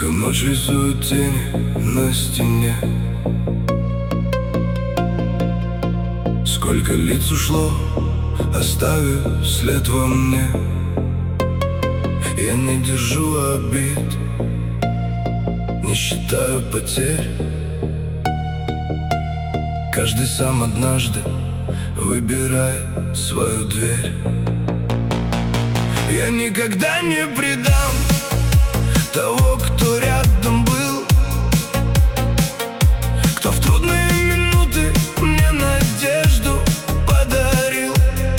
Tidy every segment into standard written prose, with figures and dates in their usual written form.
Тихо ночь рисует тени на стене. Сколько лиц ушло, оставив след во мне. Я не держу обид, не считаю потерь. Каждый сам однажды выбирает свою дверь. Я никогда не предам того, кто рядом был, кто в трудные минуты мне надежду подарил,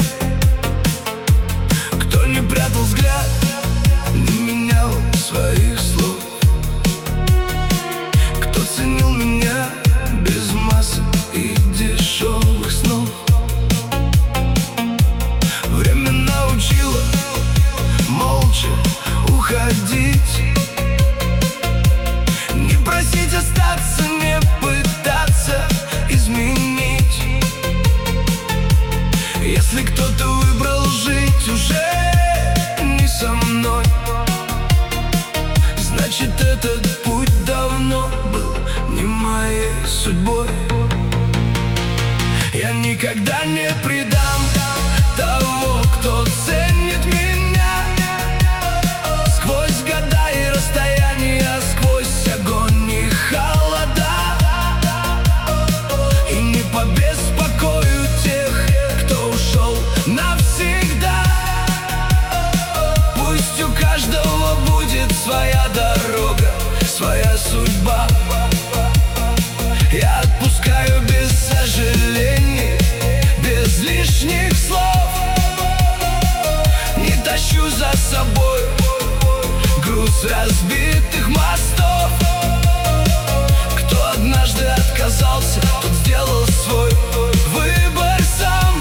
кто не прятал взгляд, не менял своих слов, кто ценил меня без масок и дешевых снов. Время научило молча уходить, не просить остаться, не пытаться изменить. Если кто-то выбрал жить уже не со мной, значит, этот путь давно был не моей судьбой. Я никогда не предам того, кто ценит меня. Сквозь года и расстояния, сквозь огонь и холода, и не побеспокою тех, кто ушел навсегда. Пусть у каждого будет своя дорога, своя судьба. Я отпускаю без сожалений, без лишних слов. Не тащу за собой груз разбитых мостов. Кто однажды отказался, тот сделал свой выбор сам.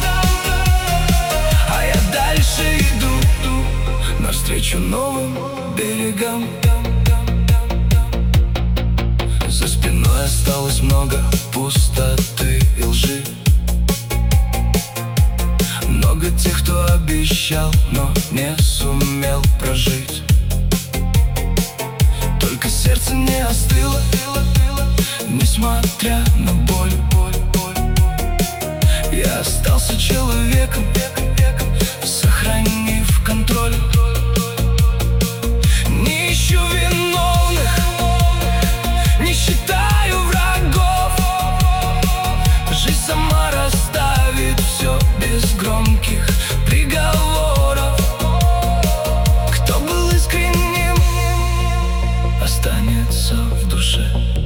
А я дальше иду навстречу новым берегам. За спиной осталось много пустоты и лжи, много тех, кто обещал, но не сумел прожить. Только сердце не остыло, несмотря на боль. Я остался человеком, сохранив контроль. Не ищу виновных, не считаю врагов. Жизнь сама расставит все без громких приговоров. Кто был искренним, останется в душе.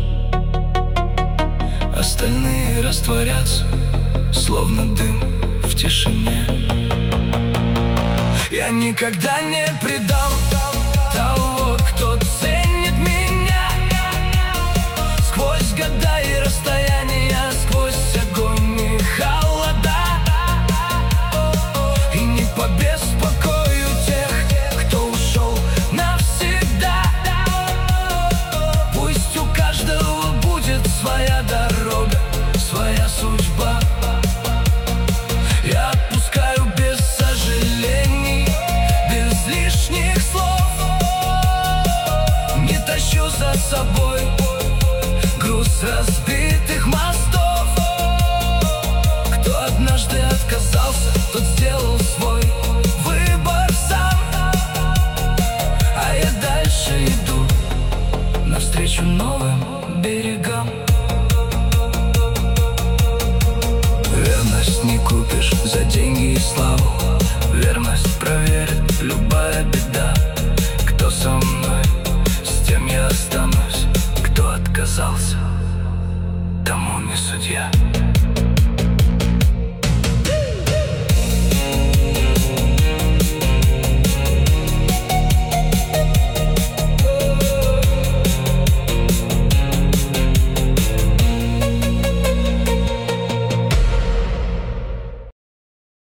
Остальные растворятся, словно дым в тишине. Я никогда не предам того, кто ценит меня. Сквозь года и расстояния, сквозь огонь и холода, и не побеспокою тех, кто ушел навсегда. Пусть у каждого будет своя дорога, своя судьба. Я отпускаю без сожалений, без лишних слов. Не тащу за собой груз разбитых мостов. Кто однажды отказался, тот сделал свой выбор сам. А я дальше иду навстречу новым берегам. Верность не купишь за деньги и славу, верность проверит любая беда.